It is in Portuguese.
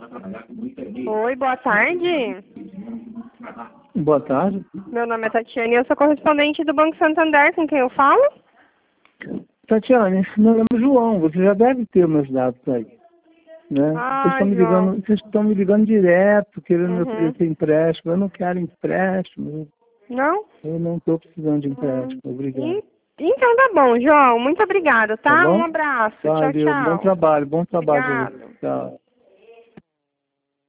Oi, boa tarde. Boa tarde. Meu nome é Tatiane e eu sou correspondente do Banco Santander, com quem eu falo? Tatiane, meu nome é João, você já deve ter meus dados aí. Né? João. Vocês estão me ligando direto, querendo esse empréstimo. Eu não quero empréstimo. Não? Eu não estou precisando de empréstimo. Obrigado. Então tá bom, João. Muito obrigada, tá? Tá bom? Um abraço. Valeu, Tchau, tchau. bom trabalho. Obrigado. Tchau.